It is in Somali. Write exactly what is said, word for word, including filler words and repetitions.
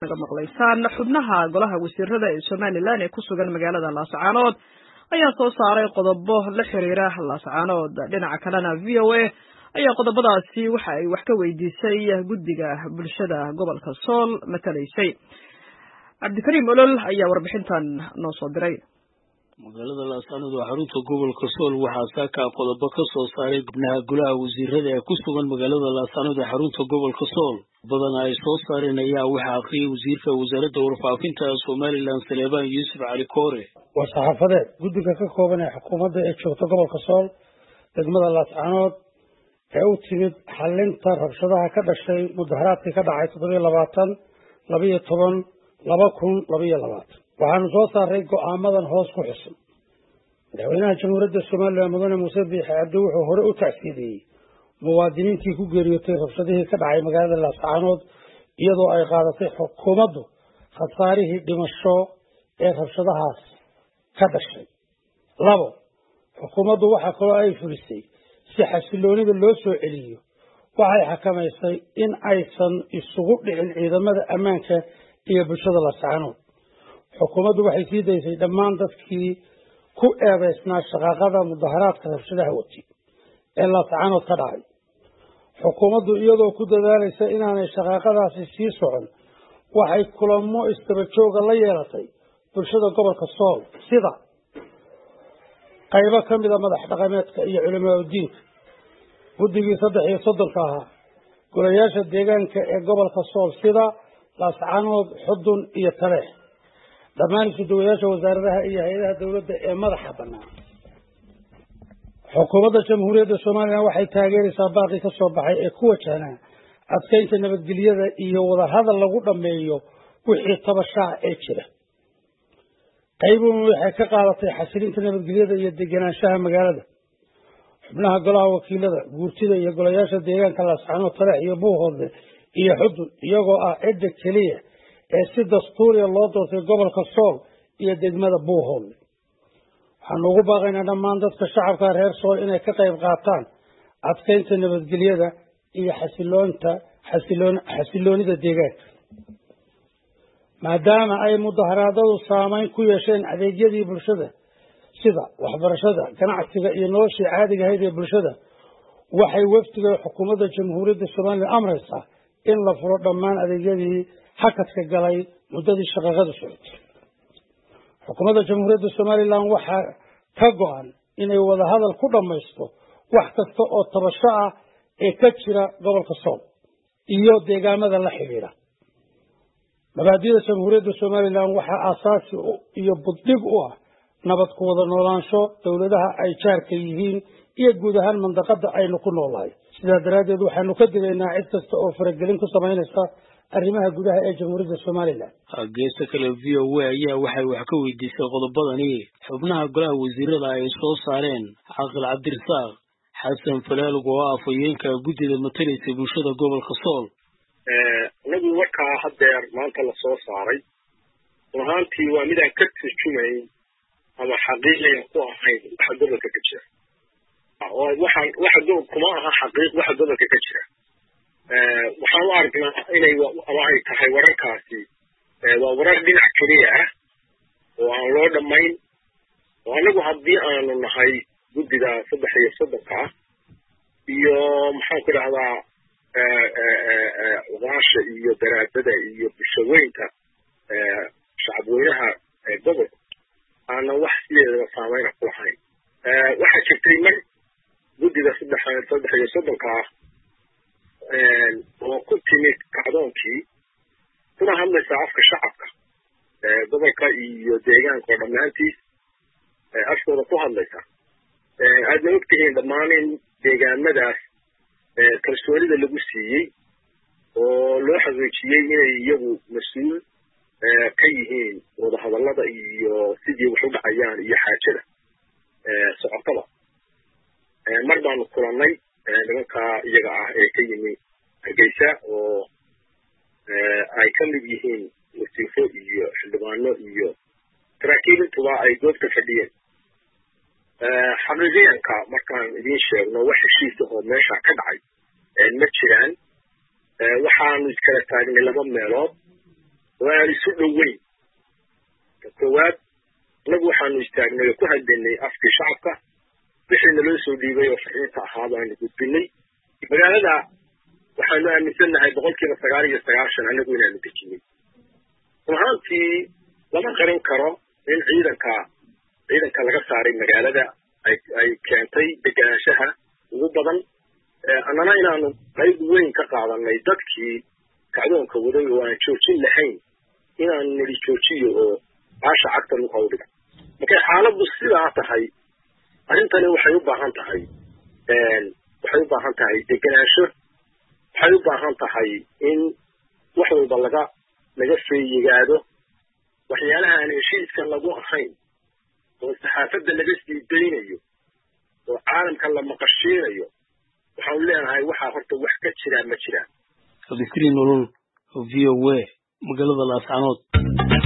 kaga maqlaysaan xubnaha golaha wasiirada ee Somaliland ee ku sugan magaalada Laascaanood ayaa soo saaray qodobo la xiriira Laascaanood dhinaca kalena V O A ayaa qodobadaasi waxa ay wax ka weydiisay guddiga bulshada gobolka Sool matalaysay Cabdikariim Olol ayaa warbixintan noo soo diray magaalada Laascaanood waa xarunta gobolka Sool waxaa saaka qodobo ka soo saaray xubnaha golaha wasiirada ee ku sugan magaalada Laascaanood ee xarunta gobolka Sool badan ay soo saareen ayaa waxa akhriyay wasiirka wasaaradda warfaafinta Somaliland Saleebaan Yuusuf Cali Koore waa saxaafadda guddiga ka kooban ee xukuumadda ee joogta gobolka Sool degmada Laascaanood ee u timid xalinta rabshadaha ka dhashay mudaharaadkii ka dhacay toddoba iyo labaatan laba iyo toban laba kun laba iyo labaatan waxaanu soo saaray go'aamadan hoos ku xusan madaxweynaha jamhuuriyadda Soomaaliya mudane Muuse Biixi Cabdi wuxuu hore u tacsiidiyey muwaadiniintii ku geeriyootay rabshadihii ka dhacay magaalada Laascaanood iyadoo ay qaadatay xukuumaddu khasaarihii dhimasho ee rabshadahaas ka dhashay labo xukuumaddu waxa kaloo ay fulisay si xasiloonida loo soo celiyo waxay xakamaysay in aysan isugu dhicin ciidamada ammaanka iyo bulshada Laascaanood xukuumaddu waxay sii daysay dhammaan dadkii ku eedeysnaa shaqaaqada mudaharaadka rabshadaha wati ee Laascaanood ka dhacay xukuumaddu iyadoo ku dadaalaysa inaanay shaqaaqadaasi sii socon waxay kulamo istaba jooga la yeelatay bulshada gobolka Sool sida qaybo ka mid ah madax dhaqameedka iyo culimada diinta guddigii saddex iyo soddonka ahaa golayaasha deegaanka ee gobolka Sool sida Laascaanood Xudun iyo Taleex dhammaan iskuduwayaasha wasaaradaha iyo hay'adaha dawladda ee madaxa bannaan xukuumadda jamhuuriyadda Soomaaliya waxay taageeraysaa baaqi ka soo baxay ee ku wajahnaa adkeynta nabadgelyada iyo wada hadal lagu dhameeyo wixii tabashaa ee jira qaybuhu waxay ka qaadatay xasilinta nabadgelyada iyo deganaanshaha magaalada xubnaha golaha wakiilada guurtida iyo golayaasha deegaanka Laascaanood Taleex iyo Buuhoodle iyo Xudun iyagoo ah cidda kaliya ee si dastuuri ah loo doortay gobolka Sool iyo degmada Buuhoodle waxaan ugu baaqaynaa dhammaan dadka shacabka reer Sool inay ka qayb qaataan adkeynta nabadgelyada iyo xasiloonta xasiloon xasiloonida deegaanka maadaama ay mudaharaadadu saameyn ku yeesheen adeegyadii bulshada sida waxbarashada ganacsiga iyo noloshii caadiga ahayd ee bulshada waxay wafdiga xukuumadda jamhuuriyadda Soomaaliya amraysaa in la furo dhammaan adeegyadii hakadka galay muddadii shaqaqadu socotay xukuumadda jamhuuriyadda Soomaaliland waxaa ka go'an inay wada hadal ku dhamaysto wax kasta oo tabasho ah ee ka jira gobolka Sool iyo deegaamada la xiriira mabaadi'da jamhuuriyadda Soomaaliland waxaa aasaasi iyo buddig u ah nabad ku wada noolaansho dawladaha ay jaarka yihiin iyo guud ahaan mandaqada aynu ku noolahay sidaa daraadeed waxaanu ka digaynaa cid kasta oo faragelin ku samaynaysa arrimaha gudaha ee jamhuuriyadda Soomaaliland geesta kale V O A ayaa waxay wax ka weydiisay qodobadani xubnaha golaha wasiirada ay soo saareen Caaqil Cabdirasaaq Xasan Falaalug oo ah afhayeenka guddida matalaysay bulshada gobolka Sool anagu warkaa haddeer maanta la soo saaray runaantii waa midaan ka turjumayn ama xaqiiqiyan ku ahayn waxa gobolka ka jira oo waxaan waxa gobolka kuma aha xaqiiq waxa gobolka ka jira waxaan u aragnaa inay ama ay tahay wararkaasi waa warar dhinac keliya ah oo aan loo dhammayn oo anagu haddii aanu nahay guddiga saddex iyo soddonka ah iyo maxaan ku dhahdaa odaasha iyo daraadada iyo bulshaweynta shacabweynaha gobolka aana wax sideedaba saameyna ku lahayn waxaa jirtay mar guddiga saddex saddex iyo soddonka ah oo ku timid kacdoonkii kuna hadlaysaa afka shacabka gobolka iyo deegaanka oo dhammaantiis afkooda ku hadlaysa aadna ogtihiin dhammaan in deegaamadaas kalsoonida lagu siiyey oo loo xaqiijiyey inay iyagu mas-uul ka yihiin wadahadallada iyo sidii wax u dhacayaan iyo xaajada socotada mar baanu kulannay nimanka iyaga ah ee ka yimi Hargeysa oo ay ka mid yihiin wasiifo iyo xildhibaano iyo saraakiil intuba ay goobta fadhiyeen xaqiiqiyanka markaan idiin sheegno wax heshiis oo meesha ka dhacay ma jiraan waxaanu iskala taagnay laba meelood وأنا سؤال وين كواد نبغى حنو يستعمل كهاد بني أفك شعبك بحين لو سودي بيو فريق هذا يعني بني بقى هذا وحنا مثلنا هاي بقول كذا سجاري السجار عشان أنا قلنا نتكلم وهانتي لما قرن كرا إن عيدا كا عيدا كلا صاري مجال ده أي أي كانتي بجناشها وبدن أنا ما إنا إنه هاي وين كقاعدة ما يدكي كعدون كودي وأنا شوشين لحين إنا نري شوشيو عاش أكتر من قولك لكن حالة بصير عطهاي أنت لو حيوبا هانتهاي وحيوبا هانتهاي بجناشه حيوبا هانتهاي إن واحد يبلغ نجف يجاده وحيالها أن شيء كان لجوء خين واستحافظ اللجس يدينيه وعالم كان لما قشيره وحاول لنا هاي وحى فرت وحكة شراء ما شراء. فبكرين نقول في هو مقلد الأسعانات.